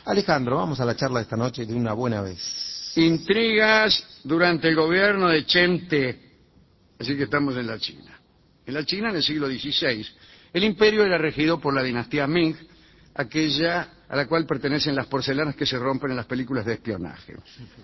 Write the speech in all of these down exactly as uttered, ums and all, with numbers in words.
Alejandro, vamos a la charla de esta noche de una buena vez. Intrigas durante el gobierno de Chen Te. Así que estamos en la China. En la China, en el siglo dieciséis, el imperio era regido por la dinastía Ming, aquella a la cual pertenecen las porcelanas que se rompen en las películas de espionaje.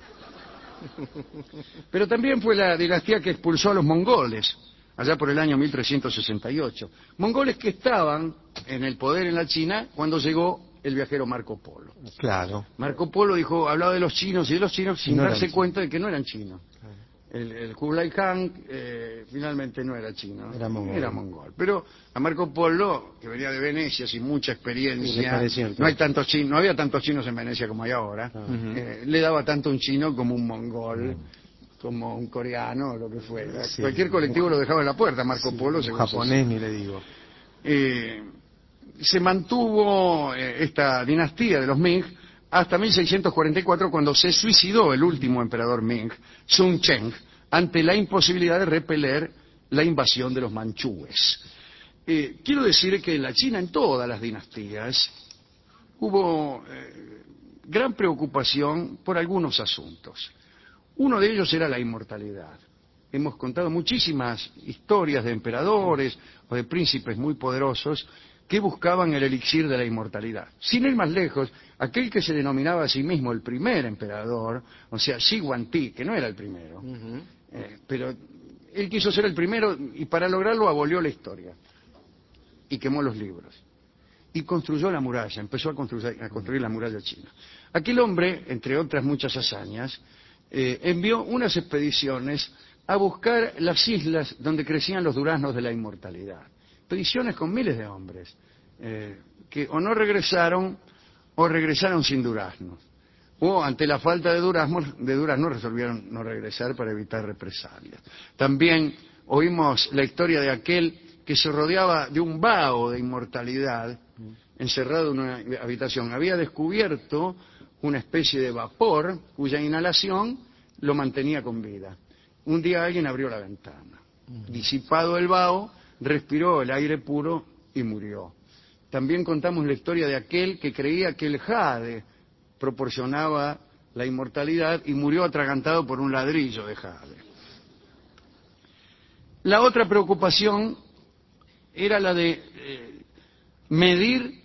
Pero también fue la dinastía que expulsó a los mongoles, allá por el año mil trescientos sesenta y ocho. Mongoles que estaban en el poder en la China cuando llegó el viajero Marco Polo. Claro. Marco Polo dijo, hablaba de los chinos y de los chinos sin no darse eran cuenta de que no eran chinos. El, el Kublai Khan eh, finalmente no era chino, Era mongol. era mongol. Pero a Marco Polo, que venía de Venecia sin mucha Sí, experiencia, le pareció no hay tantos chinos, no había tantos chinos en Venecia como hay ahora, Ah. eh, le daba tanto un chino como un mongol, Mm. como un coreano, o lo que fuera. Sí. Cualquier colectivo lo dejaba en la puerta, Marco Sí, Polo, un según japonés se- ni le digo. Eh, se mantuvo eh, esta dinastía de los Ming hasta mil seiscientos cuarenta y cuatro, cuando se suicidó el último emperador Ming, Sun Cheng, ante la imposibilidad de repeler la invasión de los manchúes. Eh, quiero decir que en la China, en todas las dinastías, hubo eh, gran preocupación por algunos asuntos. Uno de ellos era la inmortalidad. Hemos contado muchísimas historias de emperadores o de príncipes muy poderosos que buscaban el elixir de la inmortalidad. Sin ir más lejos, aquel que se denominaba a sí mismo el primer emperador, o sea, Shi Huangdi, que no era el primero, Uh-huh. eh, pero él quiso ser el primero y para lograrlo abolió la historia y quemó los libros. Y construyó la muralla, empezó a construir, a construir la muralla china. Aquel hombre, entre otras muchas hazañas, eh, envió unas expediciones a buscar las islas donde crecían los duraznos de la inmortalidad. Expediciones con miles de hombres, eh, que o no regresaron o regresaron sin duraznos. O ante la falta de duraznos, de duraznos resolvieron no regresar para evitar represalias. También oímos la historia de aquel que se rodeaba de un vaho de inmortalidad, encerrado en una habitación. Había descubierto una especie de vapor cuya inhalación lo mantenía con vida. Un día alguien abrió la ventana. Disipado el vaho, respiró el aire puro y murió. También contamos la historia de aquel que creía que el jade proporcionaba la inmortalidad y murió atragantado por un ladrillo de jade. La otra preocupación era la de eh, medir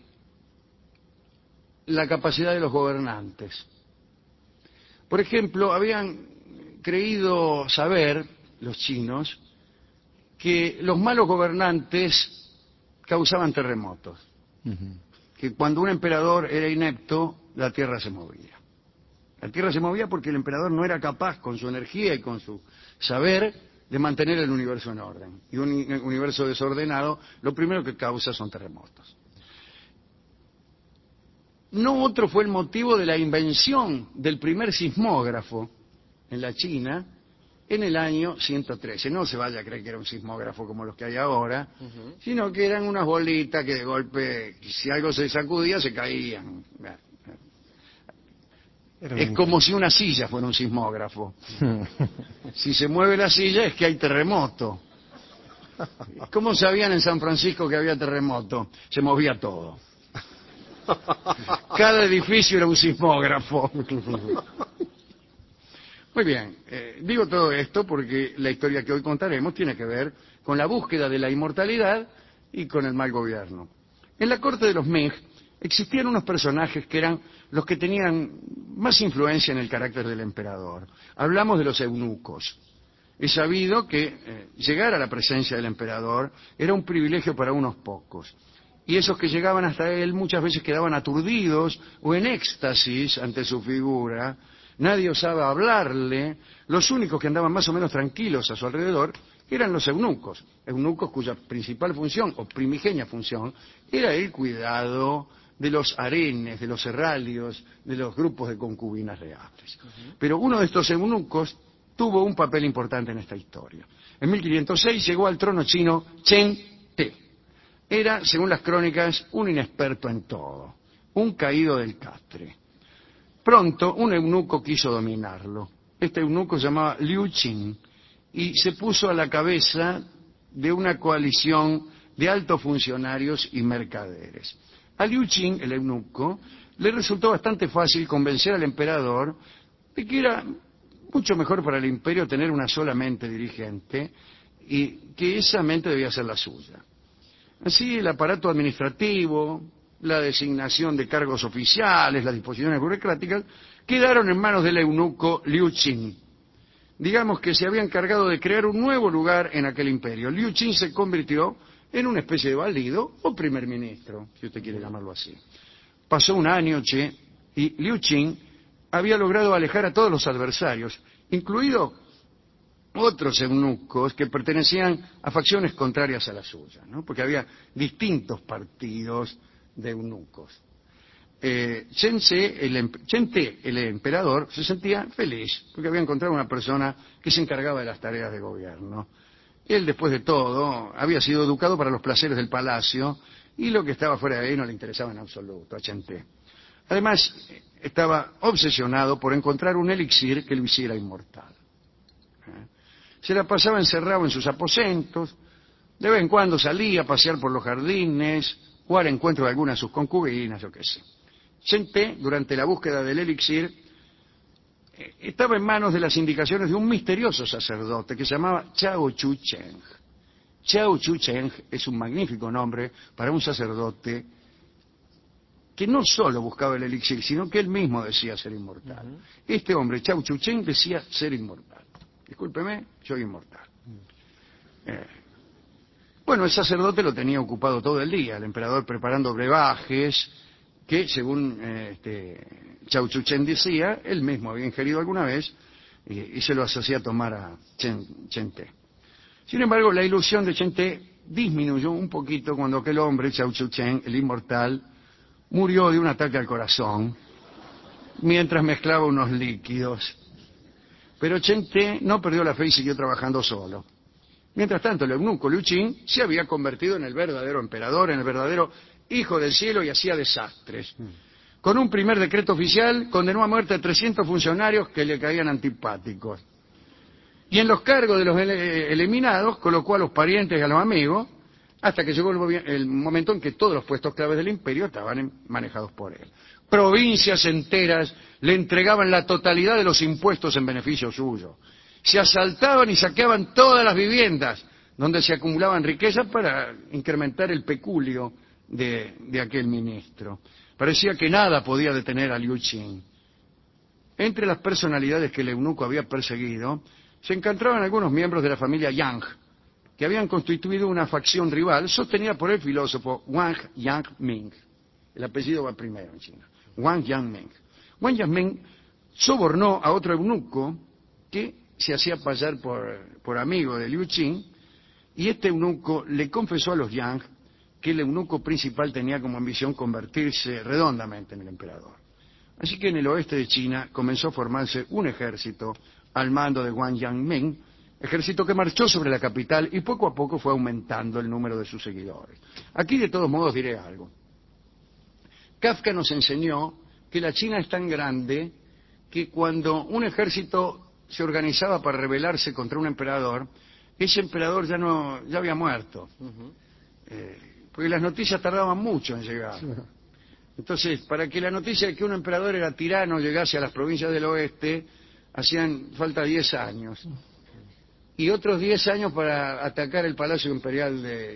la capacidad de los gobernantes. Por ejemplo, habían creído saber los chinos que los malos gobernantes causaban terremotos, Uh-huh. que cuando un emperador era inepto, la tierra se movía. La tierra se movía porque el emperador no era capaz, con su energía y con su saber, de mantener el universo en orden. Y un universo desordenado, lo primero que causa son terremotos. No otro fue el motivo de la invención del primer sismógrafo en la China en el año ciento trece. No se vaya a creer que era un sismógrafo como los que hay ahora, uh-huh. sino que eran unas bolitas que de golpe, si algo se sacudía, se caían. Es como si una silla fuera un sismógrafo. Si se mueve la silla es que hay terremoto. ¿Cómo sabían en San Francisco que había terremoto? Se movía todo. Cada edificio era un sismógrafo. Muy bien, eh, digo todo esto porque la historia que hoy contaremos tiene que ver con la búsqueda de la inmortalidad y con el mal gobierno. En la corte de los Ming existían unos personajes que eran los que tenían más influencia en el carácter del emperador. Hablamos de los eunucos. Es sabido que eh, llegar a la presencia del emperador era un privilegio para unos pocos. Y esos que llegaban hasta él muchas veces quedaban aturdidos o en éxtasis ante su figura. Nadie osaba hablarle. Los únicos que andaban más o menos tranquilos a su alrededor eran los eunucos. Eunucos cuya principal función, o primigenia función, era el cuidado de los harenes, de los herralios, de los grupos de concubinas reales. Uh-huh. Pero uno de estos eunucos tuvo un papel importante en esta historia. En mil quinientos seis llegó al trono chino Chen Te. Era, según las crónicas, un inexperto en todo, un caído del castre. Pronto un eunuco quiso dominarlo. Este eunuco se llamaba Liu Qin y se puso a la cabeza de una coalición de altos funcionarios y mercaderes. A Liu Qin, el eunuco, le resultó bastante fácil convencer al emperador de que era mucho mejor para el imperio tener una sola mente dirigente y que esa mente debía ser la suya. Así, el aparato administrativo, la designación de cargos oficiales, las disposiciones burocráticas, quedaron en manos del eunuco Liu Qin. Digamos que se había encargado de crear un nuevo lugar en aquel imperio. Liu Qin se convirtió en una especie de valido o primer ministro, si usted quiere llamarlo así. Pasó un año, che, y Liu Qin había logrado alejar a todos los adversarios, incluido otros eunucos que pertenecían a facciones contrarias a la suya, ¿no? Porque había distintos partidos de eunucos. Eh, Chen Te, el, Chen Te, el emperador, se sentía feliz porque había encontrado una persona que se encargaba de las tareas de gobierno. Él, después de todo, había sido educado para los placeres del palacio y lo que estaba fuera de ahí no le interesaba en absoluto a Chen Te. Además, estaba obsesionado por encontrar un elixir que lo hiciera inmortal. ¿Eh? Se la pasaba encerrado en sus aposentos, de vez en cuando salía a pasear por los jardines o al encuentro de alguna de sus concubinas, o qué sé. Chen Te, durante la búsqueda del elixir, estaba en manos de las indicaciones de un misterioso sacerdote que se llamaba Chao Chu Cheng. Chao Chu Cheng es un magnífico nombre para un sacerdote que no solo buscaba el elixir, sino que él mismo decía ser inmortal. Uh-huh. Este hombre, Chao Chu Cheng, decía ser inmortal. Discúlpeme, soy inmortal. Uh-huh. Eh, bueno, el sacerdote lo tenía ocupado todo el día, el emperador preparando brebajes que, según eh, este, Chao Chu Cheng decía, él mismo había ingerido alguna vez y, y se los hacía tomar a Chen, Chen Te. Sin embargo, la ilusión de Chen Te disminuyó un poquito cuando aquel hombre, Chao Chu Cheng, el inmortal, murió de un ataque al corazón mientras mezclaba unos líquidos. Pero Chen Te no perdió la fe y siguió trabajando solo. Mientras tanto, el eunuco Liu Qin se había convertido en el verdadero emperador, en el verdadero hijo del cielo, y hacía desastres. Con un primer decreto oficial condenó a muerte a trescientos funcionarios que le caían antipáticos. Y en los cargos de los ele eliminados colocó a los parientes y a los amigos, hasta que llegó el, el momento en que todos los puestos claves del imperio estaban en, manejados por él. Provincias enteras le entregaban la totalidad de los impuestos en beneficio suyo. Se asaltaban y saqueaban todas las viviendas donde se acumulaban riquezas para incrementar el peculio de, de aquel ministro. Parecía que nada podía detener a Liu Qin. Entre las personalidades que el eunuco había perseguido se encontraban algunos miembros de la familia Yang, que habían constituido una facción rival sostenida por el filósofo Wang Yangming. El apellido va primero en China. Wang Yangming. Wang Yangming sobornó a otro eunuco que se hacía pasar por, por amigo de Liu Qin, y este eunuco le confesó a los Yang que el eunuco principal tenía como ambición convertirse redondamente en el emperador. Así que en el oeste de China comenzó a formarse un ejército al mando de Wang Yangming, ejército que marchó sobre la capital y poco a poco fue aumentando el número de sus seguidores. Aquí de todos modos diré algo. Kafka nos enseñó que la China es tan grande que cuando un ejército se organizaba para rebelarse contra un emperador, ese emperador ya no ya había muerto. Uh-huh. eh, porque las noticias tardaban mucho en llegar. Sí. Entonces, para que la noticia de que un emperador era tirano llegase a las provincias del oeste, hacían falta diez años. Y otros diez años para atacar el Palacio Imperial de,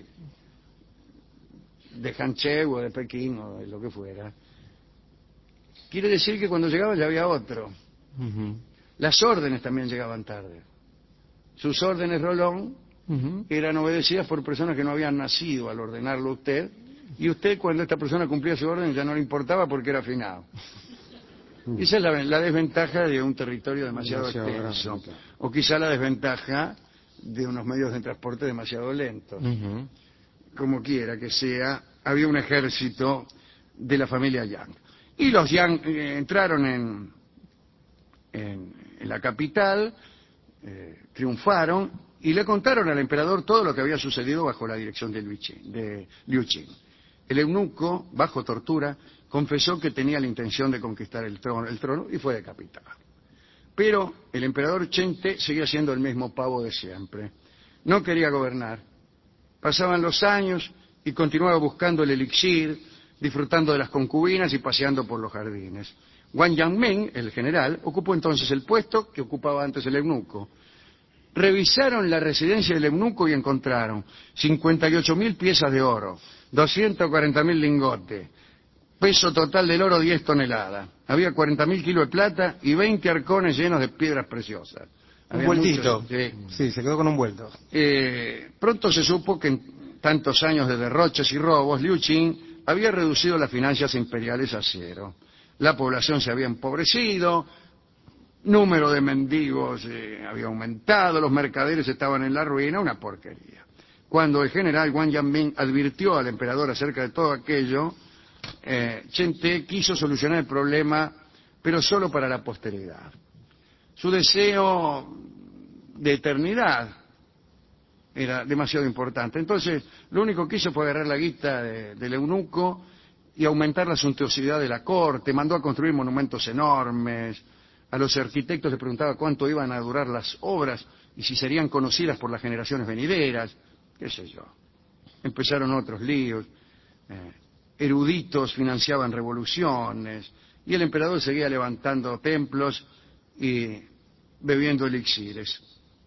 de Hancheu o de Pekín o de lo que fuera. Quiere decir que cuando llegaba ya había otro. Uh-huh. Las órdenes también llegaban tarde. Sus órdenes, Rolón, uh-huh, eran obedecidas por personas que no habían nacido al ordenarlo usted, y usted, cuando esta persona cumplía su orden, ya no le importaba porque era finado. Uh-huh. Esa es la, la desventaja de un territorio demasiado, demasiado extenso, grande, o quizá la desventaja de unos medios de transporte demasiado lentos. Uh-huh. Como quiera que sea, había un ejército de la familia Yang. Y los Yang eh, entraron en, en, en la capital, eh, triunfaron y le contaron al emperador todo lo que había sucedido bajo la dirección de Liu Qin. De Liu Qin. El eunuco, bajo tortura, confesó que tenía la intención de conquistar el trono, el trono y fue decapitado. Pero el emperador Chen Te seguía siendo el mismo pavo de siempre. No quería gobernar. Pasaban los años y continuaba buscando el elixir, disfrutando de las concubinas y paseando por los jardines. Wang Yangming, el general, ocupó entonces el puesto que ocupaba antes el eunuco. Revisaron la residencia del eunuco y encontraron cincuenta y ocho mil piezas de oro, doscientos cuarenta mil lingotes, peso total del oro diez toneladas. Había cuarenta mil kilos de plata y veinte arcones llenos de piedras preciosas. Un Había vueltito. muchos, sí. Sí, se quedó con un vuelto. Eh, pronto se supo que en tantos años de derroches y robos, Liu Qin había reducido las finanzas imperiales a cero. La población se había empobrecido, número de mendigos eh, había aumentado, los mercaderes estaban en la ruina, una porquería. Cuando el general Wang Yangming advirtió al emperador acerca de todo aquello, eh, Chen Te quiso solucionar el problema, pero solo para la posteridad. Su deseo de eternidad era demasiado importante. Entonces, lo único que hizo fue agarrar la guita de, del eunuco y aumentar la suntuosidad de la corte. Mandó a construir monumentos enormes. A los arquitectos les preguntaba cuánto iban a durar las obras y si serían conocidas por las generaciones venideras. Qué sé yo. Empezaron otros líos. Eh, eruditos financiaban revoluciones. Y el emperador seguía levantando templos y bebiendo elixires.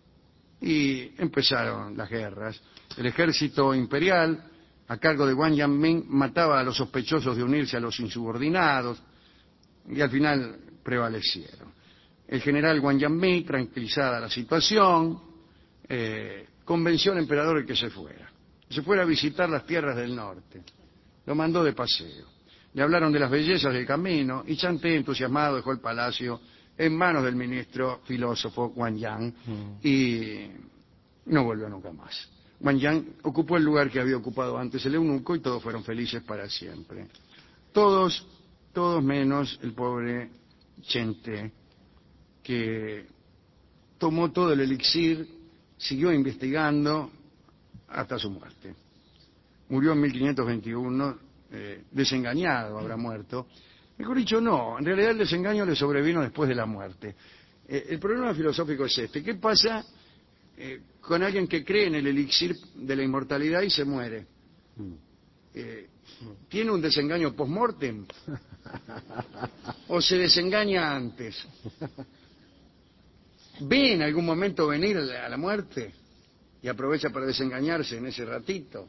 Y empezaron las guerras. El ejército imperial, a cargo de Wang Yangming, mataba a los sospechosos de unirse a los insubordinados y al final prevalecieron. El general Wang Yangming, tranquilizada la situación, eh, convenció al emperador de que se fuera. Se fuera a visitar las tierras del norte. Lo mandó de paseo. Le hablaron de las bellezas del camino y Chen Te, entusiasmado, dejó el palacio en manos del ministro filósofo Wang Yang mm. y no volvió nunca más. Wang Yang ocupó el lugar que había ocupado antes el eunuco y todos fueron felices para siempre. Todos, todos menos el pobre Chen Te, que tomó todo el elixir, siguió investigando hasta su muerte. Murió en mil quinientos veintiuno, eh, desengañado, habrá muerto. Mejor dicho, no, en realidad el desengaño le sobrevino después de la muerte. Eh, el problema filosófico es este: ¿qué pasa eh, con alguien que cree en el elixir de la inmortalidad y se muere? Eh, ¿Tiene un desengaño post-mortem? ¿O se desengaña antes? ¿Ve en algún momento venir a la muerte y aprovecha para desengañarse en ese ratito?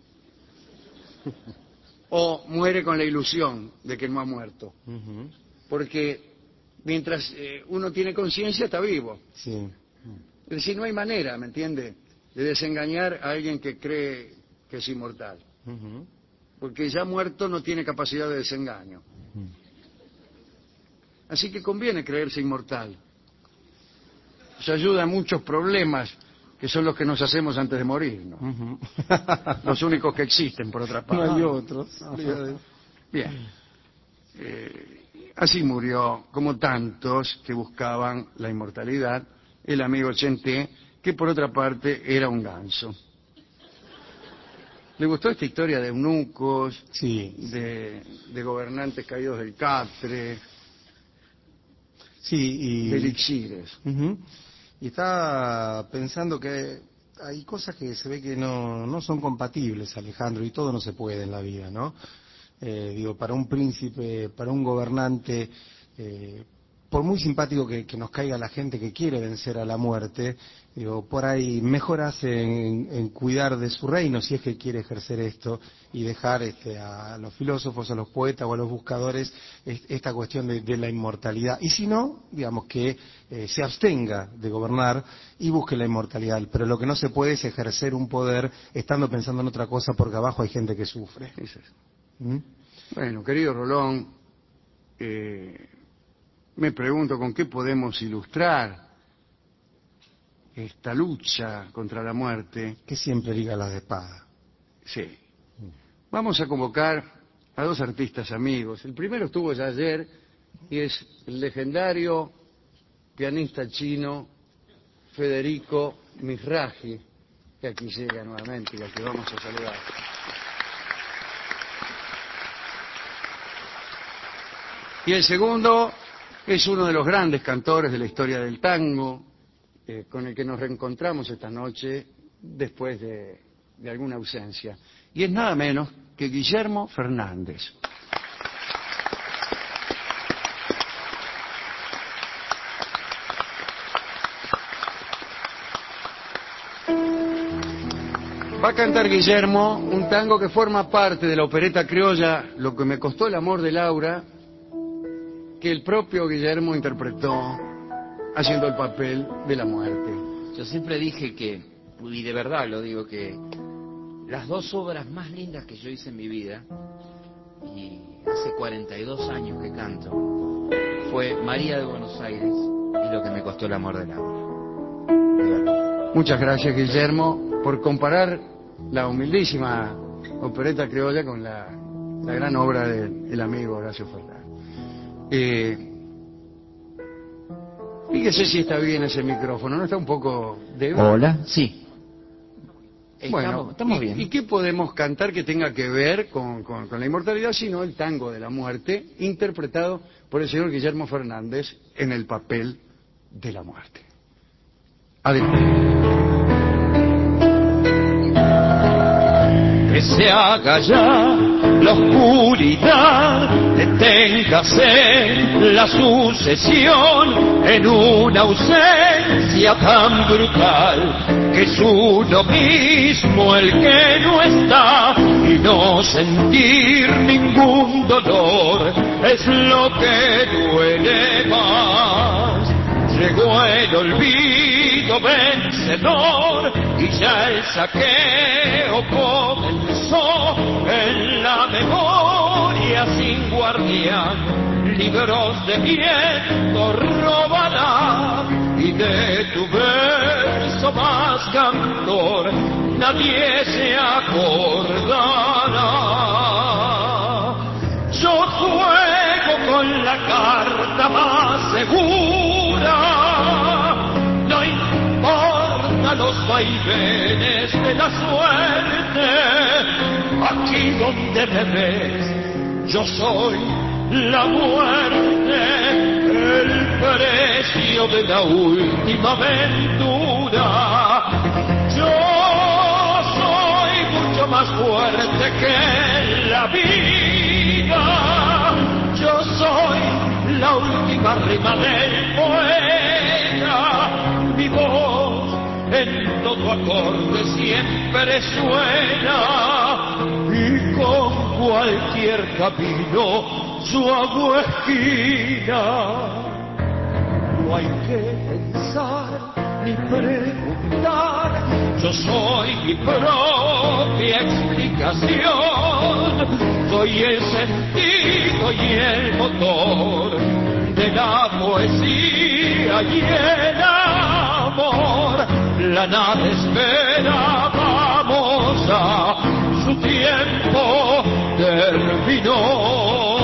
¿O muere con la ilusión de que no ha muerto? Uh-huh. Porque mientras eh, uno tiene conciencia está vivo. Sí. Es decir, no hay manera, ¿me entiende?, de desengañar a alguien que cree que es inmortal. Uh-huh. Porque ya muerto no tiene capacidad de desengaño. Uh-huh. Así que conviene creerse inmortal. Eso ayuda a muchos problemas que son los que nos hacemos antes de morir, ¿no? Uh-huh. Los únicos que existen, por otra parte. No hay otros. Bien. Eh, así murió, como tantos que buscaban la inmortalidad, el amigo Chen Te, que por otra parte era un ganso. ¿Le gustó esta historia de eunucos, sí, de, de gobernantes caídos del catre, sí, y... de elixires? Uh-huh. Y estaba pensando que hay cosas que se ve que no, no son compatibles, Alejandro, y todo no se puede en la vida, ¿no? Eh, digo, para un príncipe, para un gobernante, eh, por muy simpático que, que nos caiga la gente que quiere vencer a la muerte, digo, por ahí mejor hace en, en cuidar de su reino, si es que quiere ejercer esto, y dejar este, a los filósofos, a los poetas o a los buscadores esta cuestión de, de la inmortalidad. Y si no, digamos que eh, se abstenga de gobernar y busque la inmortalidad. Pero lo que no se puede es ejercer un poder estando pensando en otra cosa, porque abajo hay gente que sufre. Es eso. ¿Mm? Bueno, querido Rolón, eh, me pregunto con qué podemos ilustrar esta lucha contra la muerte. Que siempre liga las de espada. Sí. Vamos a convocar a dos artistas amigos. El primero estuvo ya ayer y es el legendario pianista chino Federico Mizrahi, que aquí llega nuevamente y al que vamos a saludar. Y el segundo es uno de los grandes cantores de la historia del tango, eh, con el que nos reencontramos esta noche después de, de alguna ausencia. Y es nada menos que Guillermo Fernández. Va a cantar Guillermo un tango que forma parte de la opereta criolla Lo que me costó el amor de Laura, que el propio Guillermo interpretó haciendo el papel de la muerte. Yo siempre dije que, y de verdad lo digo, que las dos obras más lindas que yo hice en mi vida, y hace cuarenta y dos años que canto, fue María de Buenos Aires y Lo que me costó el amor de Laura. De verdad. Muchas gracias, Guillermo, por comparar la humildísima opereta criolla con la, la gran obra del amigo Horacio Fernández. Eh, fíjese si está bien ese micrófono, ¿no está un poco débil? Hola, sí. Bueno, estamos, estamos ¿y, bien. ¿y qué podemos cantar que tenga que ver con, con, con la inmortalidad, sino el tango de la muerte, interpretado por el señor Guillermo Fernández en el papel de la muerte? Adelante. Que se haga ya la oscuridad, deténgase la sucesión en una ausencia tan brutal, que es uno mismo el que no está, y no sentir ningún dolor es lo que duele más. Llegó el olvido vencedor y ya el saqueo comenzó en la memoria sin guardián. Libros de viento robará y de tu verso más cantor nadie se acordará. Yo juego con la carta más segura, no importa los vaivenes de la suerte. Aquí donde me ves, yo soy la muerte, el precio de la última aventura. Yo soy mucho más fuerte que la vida, yo soy la última rima del poeta. Mi voz en todo acorde siempre suena, y con cualquier camino su agua esquina. No hay que pensar ni preguntar, yo soy mi propia explicación, soy el sentido y el motor de la poesía y el amor. La nada espera, vamos a su tiempo terminó.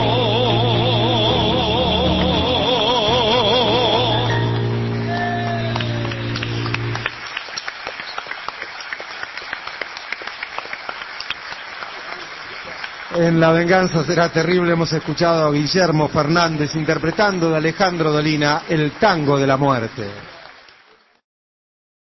En La venganza será terrible hemos escuchado a Guillermo Fernández interpretando de Alejandro Dolina el tango de la muerte.